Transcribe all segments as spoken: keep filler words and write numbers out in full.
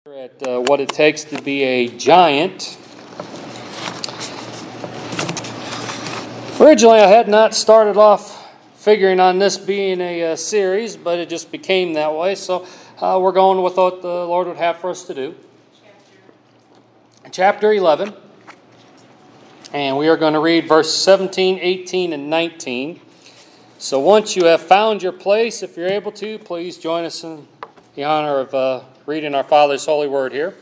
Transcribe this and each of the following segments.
At uh, what it takes to be a giant. Originally, I had not started off figuring on this being a uh, series, but it just became that way. So uh, we're going with what the Lord would have for us to do. Chapter. Chapter eleven. And we are going to read verse seventeen, eighteen, and nineteen. So once you have found your place, if you're able to, please join us in the honor of uh, reading our Father's holy word here.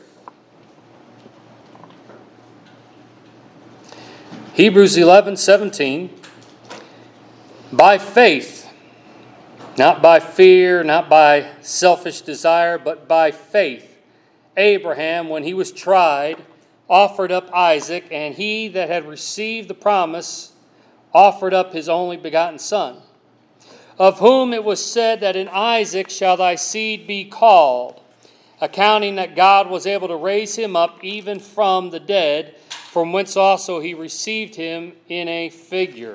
Hebrews eleven seventeen. By faith, not by fear, not by selfish desire, but by faith, Abraham, when he was tried, offered up Isaac, and he that had received the promise offered up his only begotten son, of whom it was said that in Isaac shall thy seed be called, accounting that God was able to raise him up even from the dead, from whence also he received him in a figure.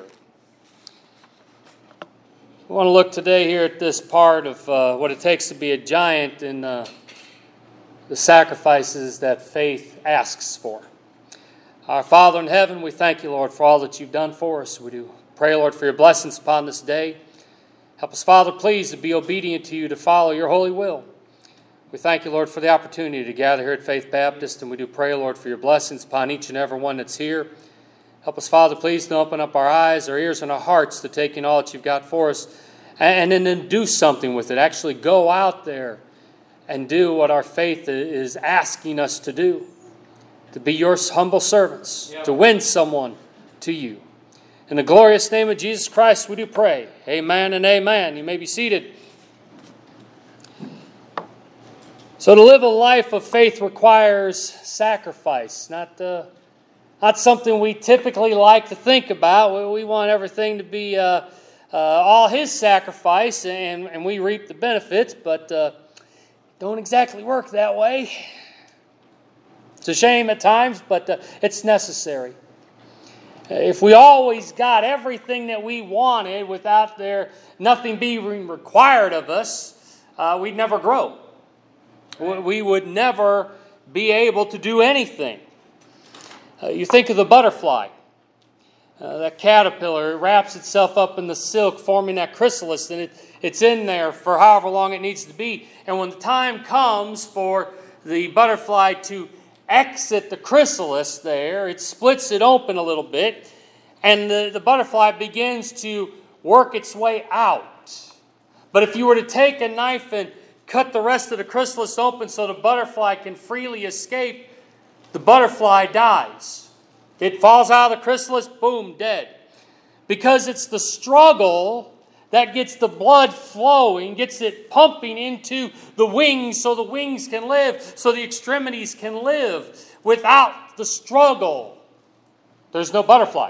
We want to look today here at this part of uh, what it takes to be a giant in uh, the sacrifices that faith asks for. Our Father in heaven, we thank you, Lord, for all that you've done for us. We do pray, Lord, for your blessings upon this day. Help us, Father, please, to be obedient to you, to follow your holy will. We thank you, Lord, for the opportunity to gather here at Faith Baptist, and we do pray, Lord, for your blessings upon each and every one that's here. Help us, Father, please, to open up our eyes, our ears, and our hearts to take in all that you've got for us, and, and then do something with it. Actually go out there and do what our faith is asking us to do, to be your humble servants, yeah. to win someone to you. In the glorious name of Jesus Christ, we do pray. Amen and amen. You may be seated. So to live a life of faith requires sacrifice, not uh, not something we typically like to think about. We, we want everything to be uh, uh, all His sacrifice, and, and we reap the benefits, but uh, don't exactly work that way. It's a shame at times, but uh, it's necessary. If we always got everything that we wanted without there nothing being required of us, uh, we'd never grow. We would never be able to do anything. Uh, you think of the butterfly. Uh, that caterpillar, it wraps itself up in the silk, forming that chrysalis, and it, it's in there for however long it needs to be. And when the time comes for the butterfly to exit the chrysalis there, it splits it open a little bit, and the, the butterfly begins to work its way out. But if you were to take a knife and cut the rest of the chrysalis open so the butterfly can freely escape, the butterfly dies. It falls out of the chrysalis, boom, dead. Because it's the struggle that gets the blood flowing, gets it pumping into the wings so the wings can live, so the extremities can live. Without the struggle, there's no butterfly.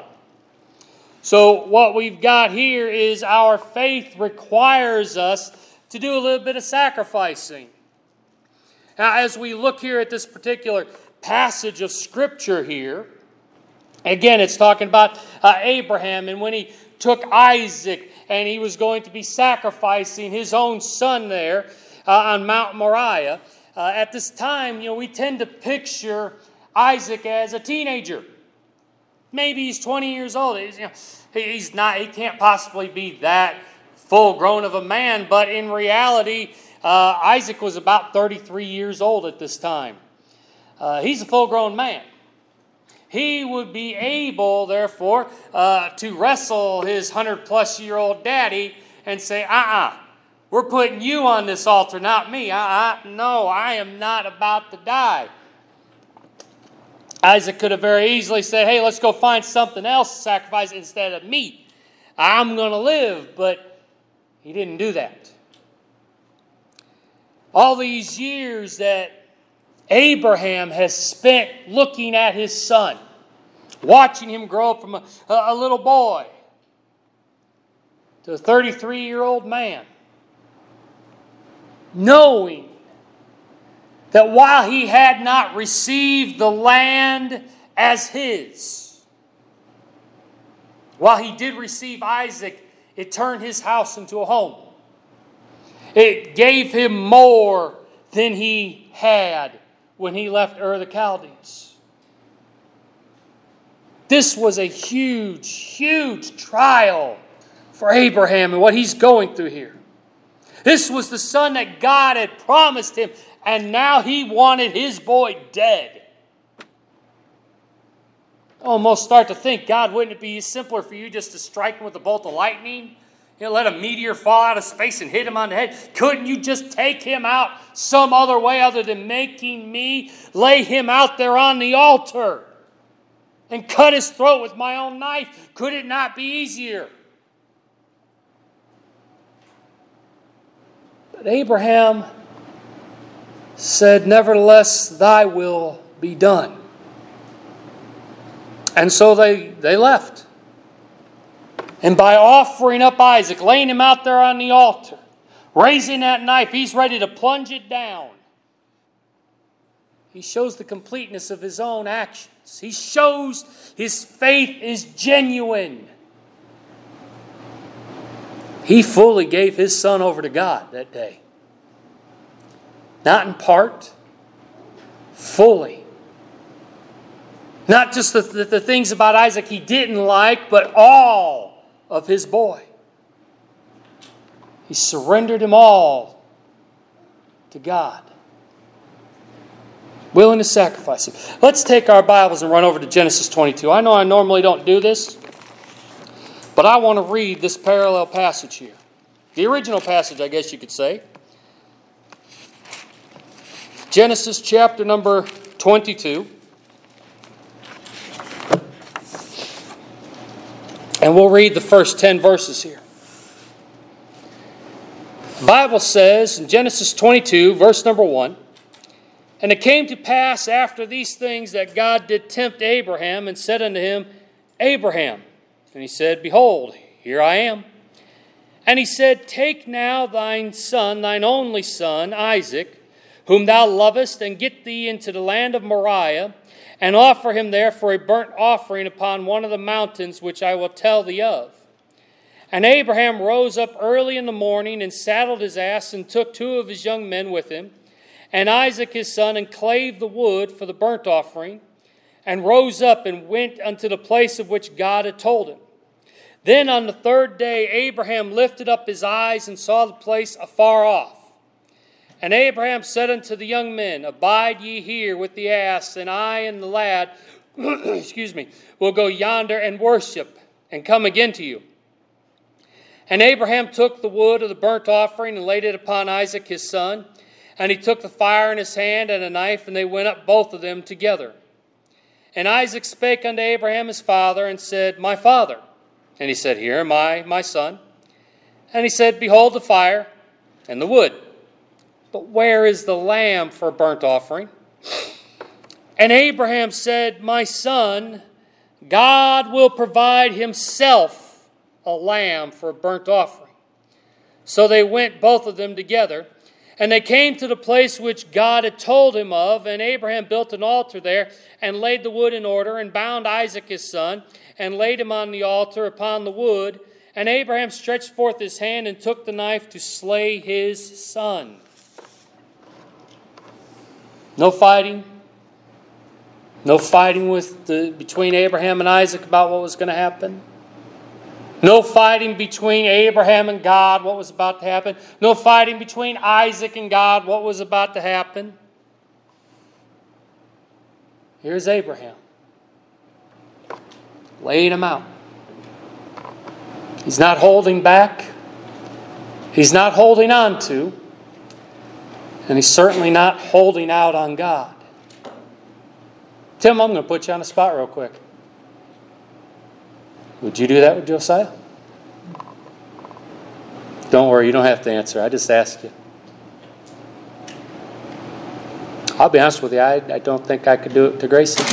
So what we've got here is our faith requires us to do a little bit of sacrificing. Now, as we look here at this particular passage of Scripture here, again, it's talking about uh, Abraham, and when he took Isaac and he was going to be sacrificing his own son there uh, on Mount Moriah. Uh, at this time, you know, we tend to picture Isaac as a teenager. Maybe he's twenty years old. He's, you know, he's not. He can't possibly be that full grown of a man, but in reality, uh, Isaac was about thirty-three years old at this time. Uh, he's a full-grown man. He would be able, therefore, uh, to wrestle his hundred-plus-year-old daddy and say, uh-uh, we're putting you on this altar, not me. Uh-uh, no, I am not about to die. Isaac could have very easily said, hey, let's go find something else to sacrifice instead of meat. I'm going to live, but he didn't do that. All these years that Abraham has spent looking at his son, watching him grow up from a, a little boy to a thirty-three-year-old man, knowing that while he had not received the land as his, while he did receive Isaac, it turned his house into a home. It gave him more than he had when he left Ur of the Chaldees. This was a huge, huge trial for Abraham and what he's going through here. This was the son that God had promised him, and now he wanted his boy dead. I almost start to think, God, wouldn't it be simpler for you just to strike him with a bolt of lightning? You know, let a meteor fall out of space and hit him on the head. Couldn't you just take him out some other way other than making me lay him out there on the altar and cut his throat with my own knife? Could it not be easier? But Abraham said, nevertheless, thy will be done. And so they, they left. And by offering up Isaac, laying him out there on the altar, raising that knife, he's ready to plunge it down. He shows the completeness of his own actions. He shows his faith is genuine. He fully gave his son over to God that day. Not in part, fully. Not just the, the, the things about Isaac he didn't like, but all of his boy. He surrendered him all to God. Willing to sacrifice him. Let's take our Bibles and run over to Genesis twenty-two. I know I normally don't do this, but I want to read this parallel passage here. The original passage, I guess you could say. Genesis chapter number twenty-two. And we'll read the first ten verses here. The Bible says in Genesis twenty-two, verse number one, and it came to pass after these things that God did tempt Abraham and said unto him, Abraham. And he said, Behold, here I am. And he said, Take now thine son, thine only son, Isaac, whom thou lovest, and get thee into the land of Moriah, and offer him there for a burnt offering upon one of the mountains which I will tell thee of. And Abraham rose up early in the morning, and saddled his ass, and took two of his young men with him, and Isaac his son, and clave the wood for the burnt offering, and rose up and went unto the place of which God had told him. Then on the third day Abraham lifted up his eyes, and saw the place afar off. And Abraham said unto the young men, Abide ye here with the ass, and I and the lad, excuse me, will go yonder and worship, and come again to you. And Abraham took the wood of the burnt offering, and laid it upon Isaac his son. And he took the fire in his hand and a knife, and they went up both of them together. And Isaac spake unto Abraham his father, and said, My father. And he said, Here am I, my son. And he said, Behold the fire and the wood. But where is the lamb for a burnt offering? And Abraham said, My son, God will provide himself a lamb for a burnt offering. So they went both of them together. And they came to the place which God had told him of. And Abraham built an altar there, and laid the wood in order, and bound Isaac his son, and laid him on the altar upon the wood. And Abraham stretched forth his hand, and took the knife to slay his son. No fighting. No fighting with the, between Abraham and Isaac about what was going to happen. No fighting between Abraham and God, what was about to happen. No fighting between Isaac and God, what was about to happen. Here's Abraham, laying him out. He's not holding back. He's not holding on to. And he's certainly not holding out on God. Tim, I'm going to put you on the spot real quick. Would you do that with Josiah? Don't worry, you don't have to answer. I just asked you. I'll be honest with you, I, I don't think I could do it to Gracie.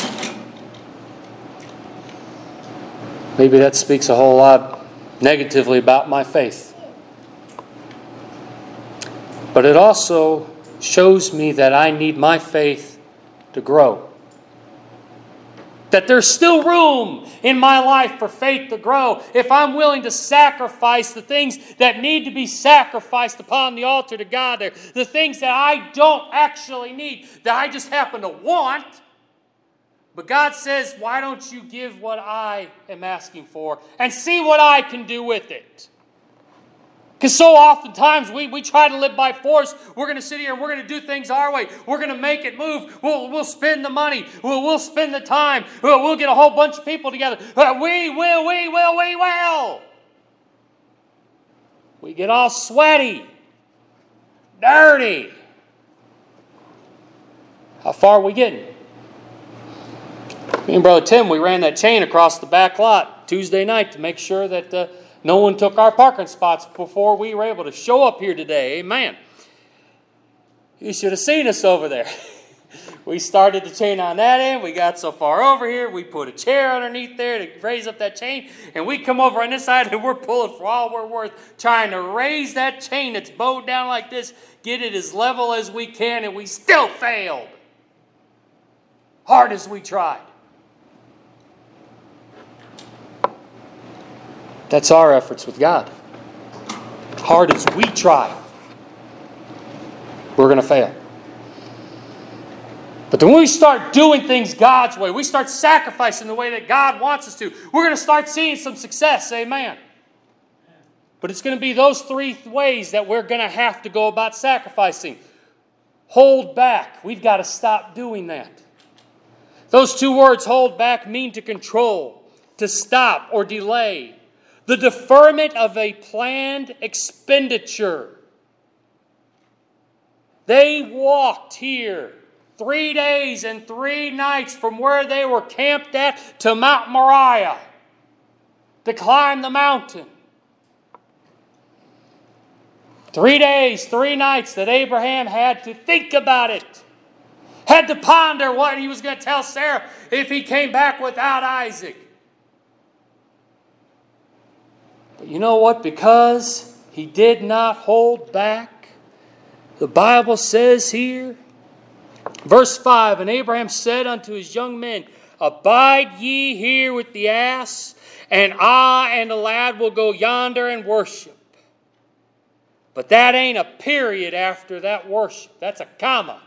Maybe that speaks a whole lot negatively about my faith. But it also shows me that I need my faith to grow. That there's still room in my life for faith to grow if I'm willing to sacrifice the things that need to be sacrificed upon the altar to God there. The things that I don't actually need, that I just happen to want. But God says, why don't you give what I am asking for and see what I can do with it? Because so oftentimes we, we try to live by force. We're going to sit here and we're going to do things our way. We're going to make it move. We'll, we'll spend the money. We'll, we'll spend the time. We'll, we'll get a whole bunch of people together. Uh, we will, we will, we will. We get all sweaty, dirty. How far are we getting? Me and Brother Tim, we ran that chain across the back lot Tuesday night to make sure that Uh, no one took our parking spots before we were able to show up here today. Amen. You should have seen us over there. We started the chain on that end. We got so far over here. We put a chair underneath there to raise up that chain. And we come over on this side and we're pulling for all we're worth, trying to raise that chain that's bowed down like this, get it as level as we can, and we still failed. Hard as we tried. That's our efforts with God. Hard as we try, we're going to fail. But then when we start doing things God's way, we start sacrificing the way that God wants us to, we're going to start seeing some success. Amen. But it's going to be those three ways that we're going to have to go about sacrificing. Hold back. We've got to stop doing that. Those two words, hold back, mean to control, to stop or delay. The deferment of a planned expenditure. They walked here three days and three nights from where they were camped at to Mount Moriah to climb the mountain. Three days, three nights that Abraham had to think about it. Had to ponder what he was going to tell Sarah if he came back without Isaac. But you know what? Because he did not hold back, the Bible says here, verse five, and Abraham said unto his young men, abide ye here with the ass, and I and the lad will go yonder and worship. But that ain't a period after that worship. That's a comma.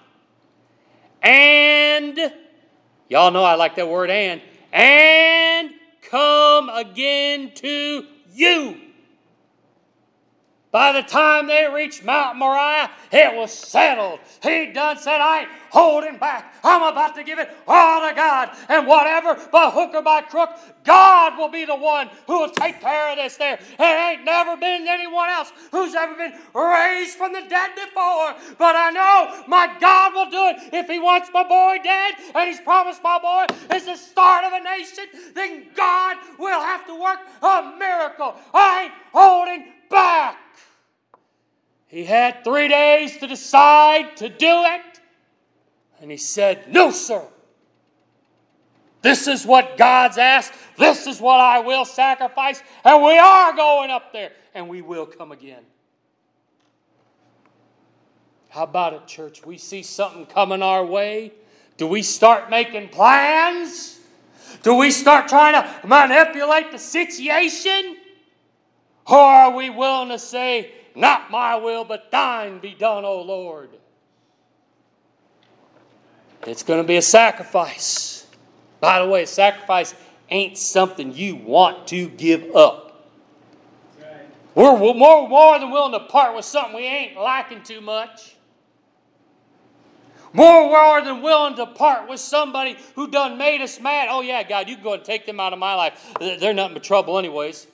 And, y'all know I like that word and, and come again to you. By the time they reached Mount Moriah, it was settled. He done said, I ain't holding back. I'm about to give it all to God. And whatever, by hook or by crook, God will be the one who will take care of this there. It ain't never been anyone else who's ever been raised from the dead before. But I know my God will do it. If He wants my boy dead, and He's promised my boy is the start of a nation, then God will have to work a miracle. I ain't holding back. He had three days to decide to do it. And he said, no, sir. This is what God's asked. This is what I will sacrifice. And we are going up there. And we will come again. How about it, church? We see something coming our way. Do we start making plans? Do we start trying to manipulate the situation? Or are we willing to say, not my will, but thine be done, O Lord? It's going to be a sacrifice. By the way, a sacrifice ain't something you want to give up. Right. We're more, more than willing to part with something we ain't liking too much. More, more than willing to part with somebody who done made us mad. Oh yeah, God, you can go and take them out of my life. They're nothing but trouble anyways.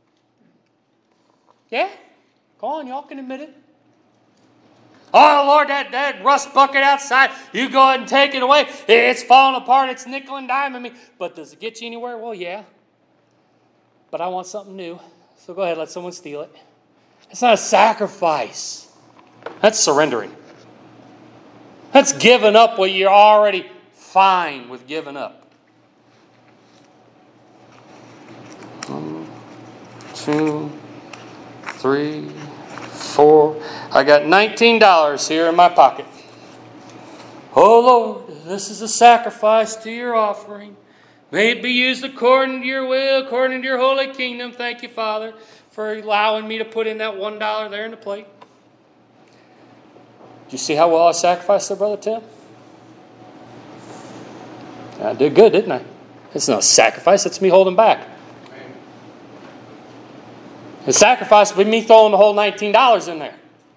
Yeah? Go on, y'all can admit it. Oh, Lord, that, that rust bucket outside, you go ahead and take it away. It's falling apart. It's nickel and diming me. But does it get you anywhere? Well, yeah. But I want something new. So go ahead, let someone steal it. It's not a sacrifice. That's surrendering. That's giving up what you're already fine with giving up. One, two, three, four. I got nineteen dollars here in my pocket. Oh Lord, this is a sacrifice to your offering. May it be used according to your will, according to your holy kingdom. Thank you, Father, for allowing me to put in that one dollar there in the plate. Did you see how well I sacrificed there, Brother Tim? I did good, didn't I? It's not a sacrifice, it's me holding back. The sacrifice would be me throwing the whole nineteen dollars in there.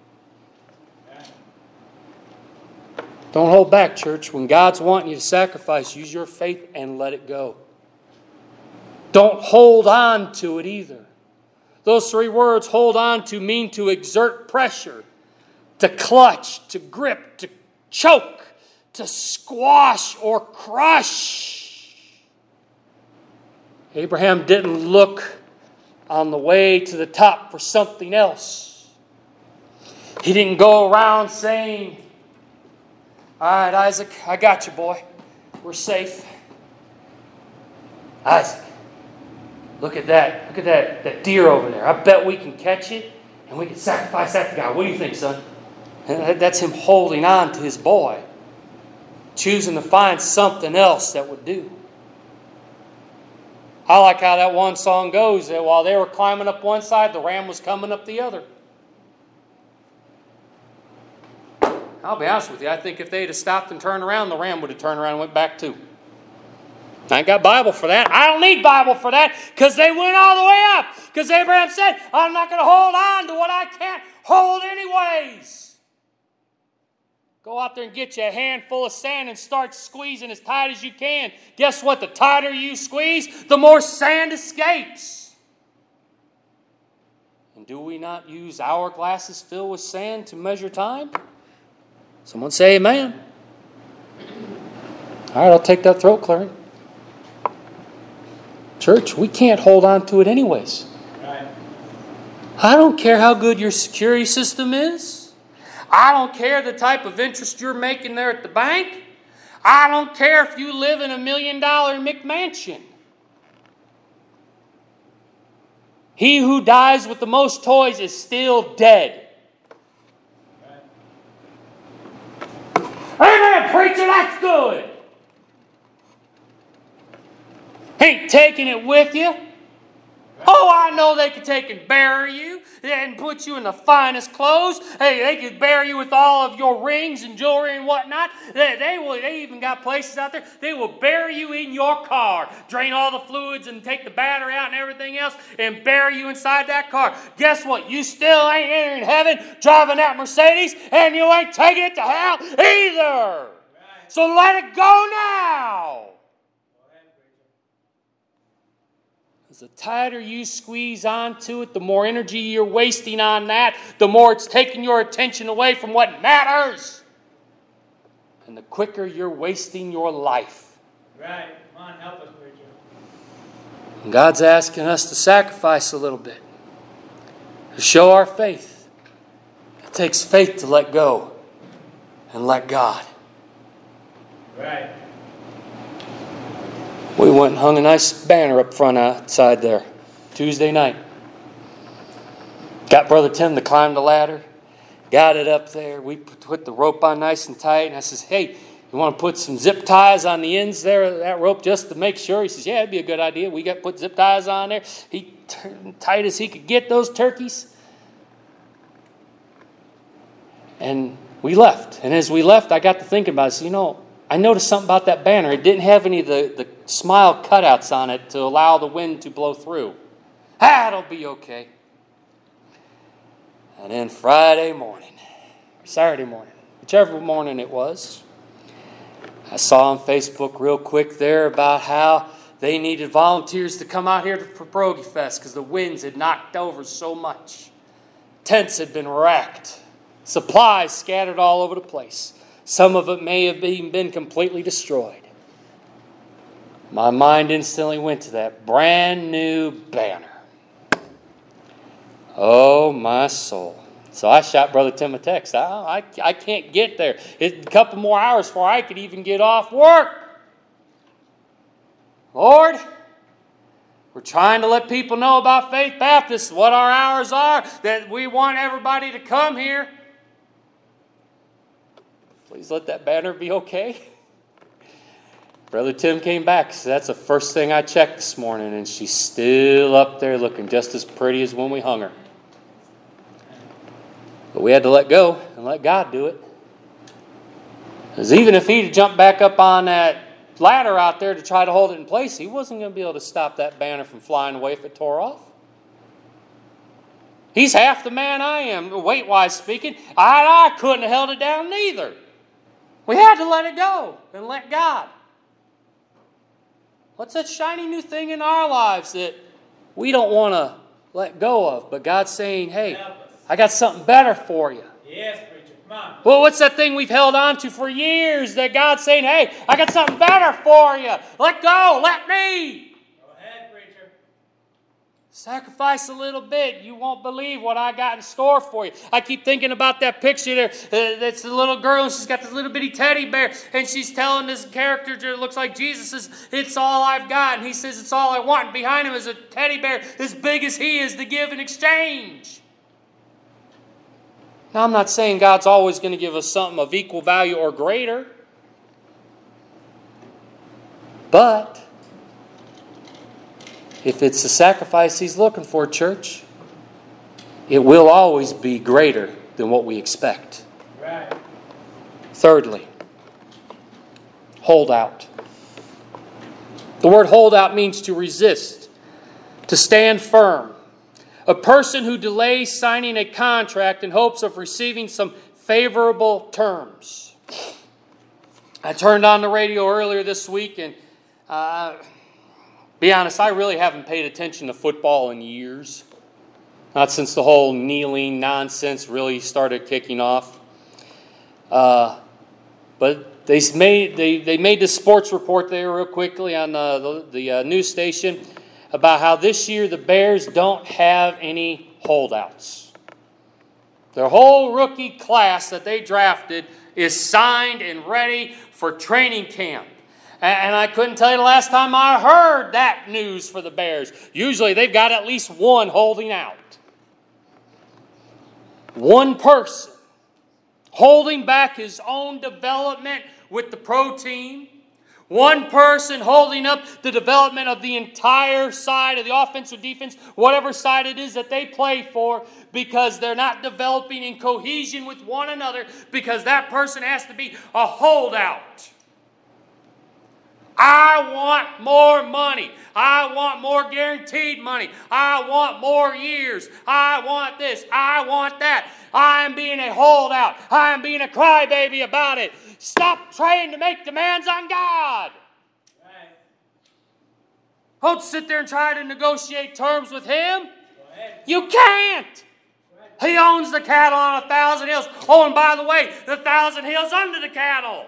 Don't hold back, church. When God's wanting you to sacrifice, use your faith and let it go. Don't hold on to it either. Those three words, hold on to, mean to exert pressure, to clutch, to grip, to choke, to squash or crush. Abraham didn't look on the way to the top for something else. He didn't go around saying, all right, Isaac, I got you, boy. We're safe. Isaac, look at that. Look at that, that deer over there. I bet we can catch it and we can sacrifice that to God. What do you think, son? That's him holding on to his boy, choosing to find something else that would do. I like how that one song goes, that while they were climbing up one side, the ram was coming up the other. I'll be honest with you, I think if they'd have stopped and turned around, the ram would have turned around and went back too. I ain't got Bible for that. I don't need Bible for that because they went all the way up. Because Abraham said, I'm not going to hold on to what I can't hold anyways. Go out there and get you a handful of sand and start squeezing as tight as you can. Guess what? The tighter you squeeze, the more sand escapes. And do we not use hourglasses filled with sand to measure time? Someone say amen. All right, I'll take that throat clearing. Church, we can't hold on to it anyways. Right. I don't care how good your security system is. I don't care the type of interest you're making there at the bank. I don't care if you live in a million dollar McMansion. He who dies with the most toys is still dead. Amen, preacher, that's good. Ain't taking it with you. Oh, I know they could take and bury you and put you in the finest clothes. Hey, they could bury you with all of your rings and jewelry and whatnot. They, they will. They even got places out there. They will bury you in your car, drain all the fluids and take the battery out and everything else, and bury you inside that car. Guess what? You still ain't entering heaven driving that Mercedes, and you ain't taking it to hell either. So let it go now. The tighter you squeeze onto it, the more energy you're wasting on that, the more it's taking your attention away from what matters. And the quicker you're wasting your life. Right. Come on, help us, preacher. And God's asking us to sacrifice a little bit. To show our faith. It takes faith to let go and let God. Right. We went and hung a nice banner up front outside there Tuesday night. Got Brother Tim to climb the ladder. Got it up there. We put the rope on nice and tight. And I says, hey, you want to put some zip ties on the ends there of that rope just to make sure? He says, yeah, it'd be a good idea. We got to put zip ties on there. He turned tight as he could get those turkeys. And we left. And as we left, I got to thinking about it. I said, you know, I noticed something about that banner. It didn't have any of the, the smile cutouts on it to allow the wind to blow through. That'll be okay. And then Friday morning, or Saturday morning, whichever morning it was, I saw on Facebook real quick there about how they needed volunteers to come out here for Brogy Fest because the winds had knocked over so much. Tents had been wrecked. Supplies scattered all over the place. Some of it may have even been completely destroyed. My mind instantly went to that brand new banner. Oh, my soul. So I shot Brother Tim a text. I, I, I can't get there. It's a couple more hours before I could even get off work. Lord, we're trying to let people know about Faith Baptist, what our hours are, that we want everybody to come here. Please let that banner be okay. Brother Tim came back. So that's the first thing I checked this morning, and she's still up there looking just as pretty as when we hung her. But we had to let go and let God do it. Because even if he'd jumped back up on that ladder out there to try to hold it in place, he wasn't going to be able to stop that banner from flying away if it tore off. He's half the man I am, weight-wise speaking. I, I couldn't have held it down neither. We had to let it go and let God. What's that shiny new thing in our lives that we don't want to let go of? But God's saying, hey, I got something better for you. Yes, preacher. Come on. Well, what's that thing we've held on to for years that God's saying, hey, I got something better for you. Let go. Let me. Go ahead, preacher. Sacrifice a little bit. You won't believe what I got in store for you. I keep thinking about that picture there. Uh, that's the little girl, and she's got this little bitty teddy bear, and she's telling this character that looks like Jesus, says, it's all I've got. And he says, it's all I want. And behind him is a teddy bear as big as he is to give in exchange. Now, I'm not saying God's always going to give us something of equal value or greater. But if it's the sacrifice He's looking for, church, it will always be greater than what we expect. Right. Thirdly, hold out. The word hold out means to resist, to stand firm. A person who delays signing a contract in hopes of receiving some favorable terms. I turned on the radio earlier this week, and uh, be honest, I really haven't paid attention to football in years. Not since the whole kneeling nonsense really started kicking off. Uh, but they made they, they made this sports report there real quickly on uh, the, the uh, news station about how this year the Bears don't have any holdouts. Their whole rookie class that they drafted is signed and ready for training camp. And I couldn't tell you the last time I heard that news for the Bears. Usually they've got at least one holding out. One person holding back his own development with the pro team. One person holding up the development of the entire side of the offense or defense, whatever side it is that they play for, because they're not developing in cohesion with one another, because that person has to be a holdout. I want more money. I want more guaranteed money. I want more years. I want this. I want that. I am being a holdout. I am being a crybaby about it. Stop trying to make demands on God. Right. Don't sit there and try to negotiate terms with Him. Go ahead. You can't. He owns the cattle on a thousand hills. Oh, and by the way, the thousand hills under the cattle.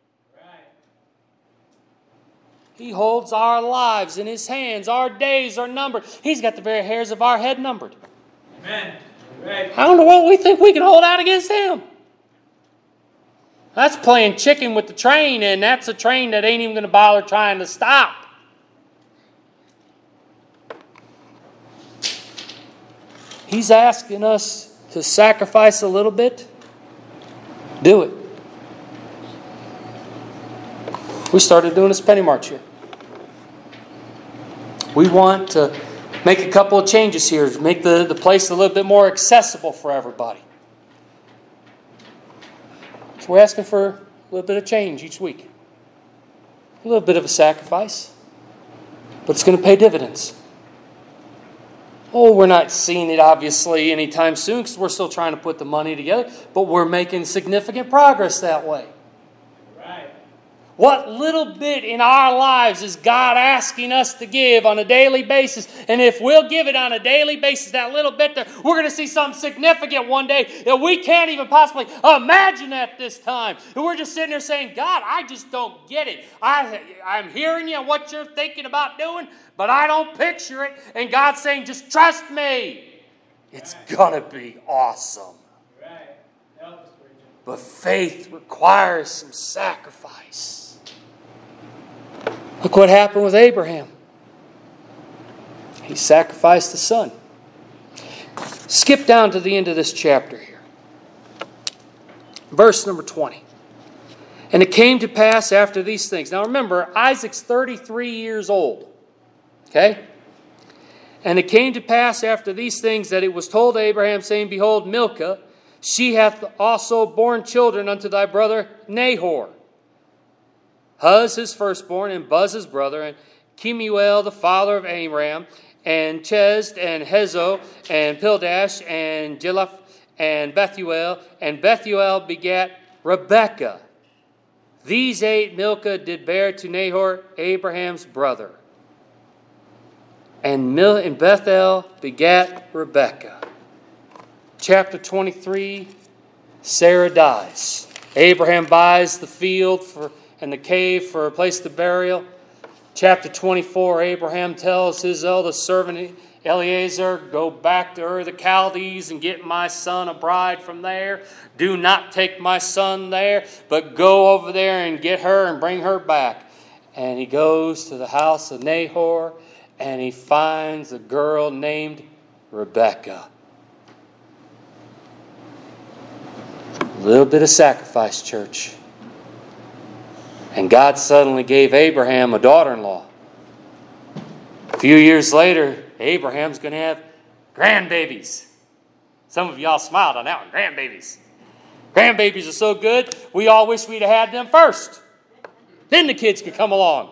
He holds our lives in His hands. Our days are numbered. He's got the very hairs of our head numbered. Amen. Right. I don't know what we think we can hold out against Him. That's playing chicken with the train, and that's a train that ain't even going to bother trying to stop. He's asking us to sacrifice a little bit. Do it. We started doing this penny march here. We want to make a couple of changes here to make the, the place a little bit more accessible for everybody. So we're asking for a little bit of change each week. A little bit of a sacrifice. But it's going to pay dividends. Oh, we're not seeing it obviously anytime soon because we're still trying to put the money together. But we're making significant progress that way. Right. What little bit in our lives is God asking us to give on a daily basis? And if we'll give it on a daily basis, that little bit there, we're going to see something significant one day that we can't even possibly imagine at this time. And we're just sitting there saying, God, I just don't get it. I, I'm hearing you and what you're thinking about doing, but I don't picture it. And God's saying, just trust me. It's going to be awesome. Right. Help us, preacher. But faith requires some sacrifice. Look what happened with Abraham. He sacrificed the son. Skip down to the end of this chapter here. Verse number twenty. And it came to pass after these things. Now remember, Isaac's thirty-three years old. Okay? And it came to pass after these things that it was told Abraham, saying, Behold, Milcah, she hath also borne children unto thy brother Nahor. Huz his firstborn, and Buz his brother, and Kemuel the father of Amram, and Chesed, and Hezo, and Pildash, and Jeleph, and Bethuel. And Bethuel begat Rebekah. These eight Milcah did bear to Nahor, Abraham's brother. And, Mil- and Bethel begat Rebekah. Chapter twenty-three, Sarah dies. Abraham buys the field for and the cave for a place to burial. Chapter twenty-four, Abraham tells his eldest servant Eliezer, go back to Ur the Chaldees and get my son a bride from there. Do not take my son there, but go over there and get her and bring her back. And he goes to the house of Nahor, and he finds a girl named Rebekah. A little bit of sacrifice, church. And God suddenly gave Abraham a daughter-in-law. A few years later, Abraham's going to have grandbabies. Some of y'all smiled on that one. Grandbabies. Grandbabies are so good, we all wish we'd have had them first. Then the kids could come along.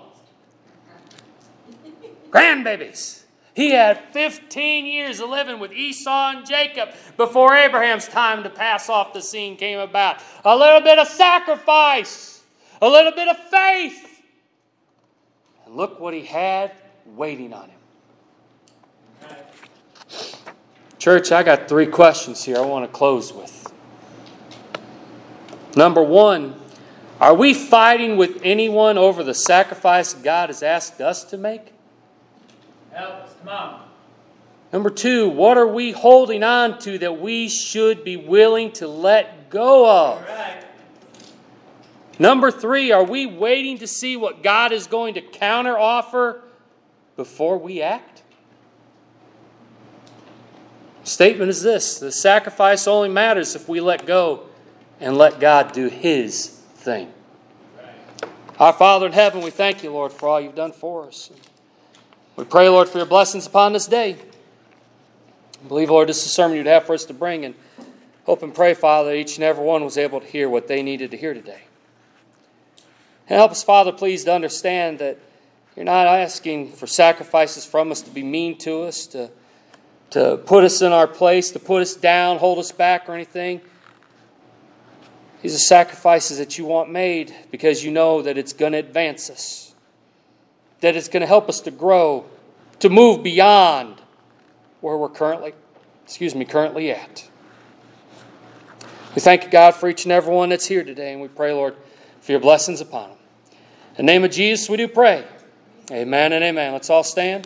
Grandbabies. He had fifteen years of living with Esau and Jacob before Abraham's time to pass off the scene came about. A little bit of sacrifice. A little bit of faith. And look what he had waiting on him. Church, I got three questions here I want to close with. Number one, are we fighting with anyone over the sacrifice God has asked us to make? Help us, come on. Number two, what are we holding on to that we should be willing to let go of? All right. Number three, are we waiting to see what God is going to counter offer before we act? The statement is this: the sacrifice only matters if we let go and let God do His thing. Right. Our Father in heaven, we thank you, Lord, for all you've done for us. We pray, Lord, for your blessings upon this day. I believe, Lord, this is a sermon you'd have for us to bring, and hope and pray, Father, that each and every one was able to hear what they needed to hear today. And help us, Father, please, to understand that you're not asking for sacrifices from us to be mean to us, to, to put us in our place, to put us down, hold us back, or anything. These are sacrifices that you want made because you know that it's going to advance us, that it's going to help us to grow, to move beyond where we're currently, excuse me, currently at. We thank you, God, for each and every one that's here today, and we pray, Lord, for your blessings upon them. In the name of Jesus, we do pray. Amen and amen. Let's all stand.